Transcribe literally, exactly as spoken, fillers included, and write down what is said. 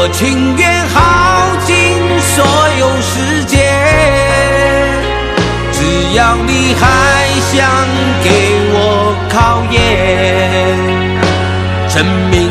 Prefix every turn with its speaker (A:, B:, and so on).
A: 情愿耗尽所有时间，只要你还想给我考验，证明